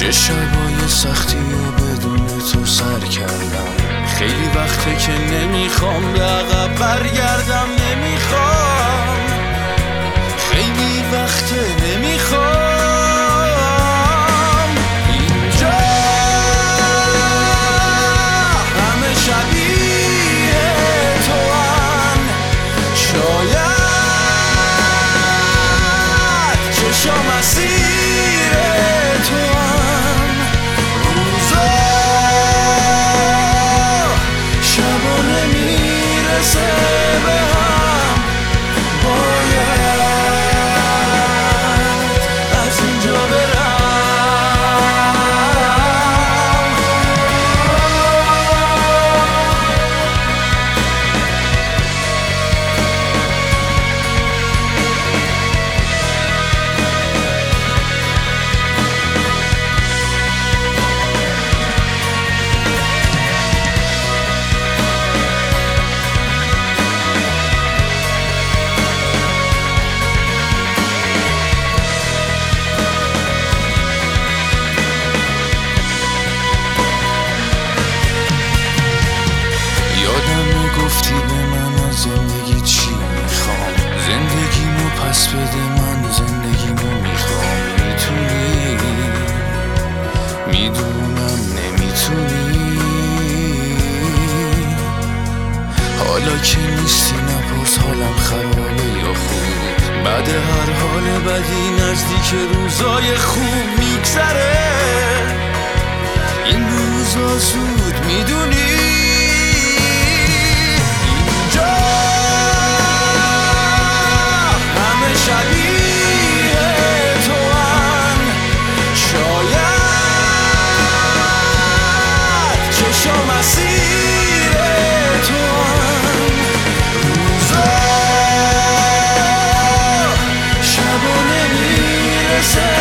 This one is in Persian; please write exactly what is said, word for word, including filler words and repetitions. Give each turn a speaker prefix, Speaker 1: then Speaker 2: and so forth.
Speaker 1: چه شبای سختی و بدون تو سر کردم. خیلی وقته که نمیخوام به عقب برگردم، نمیخوام، خیلی وقته نمیخوام. اینجا همه شبیه تو هم، شاید چشام اسیر تو هم. روزا شبا نمیرسه به هم، باید از اینجا برم. گفتی به من از زندگی چی میخوام، زندگیمو پس بده، من زندگیمو میخوام. میتونی، میدونم نمیتونی، حالا که نیستی نپرس حالم خرابه یا خوب. بعد هر حال بدی نزدیک روزای خوب میگذره. این روزا زود میدونی شبیه تو هم، شاید چشام اسیر تو هم. روزا شبا نمیرسه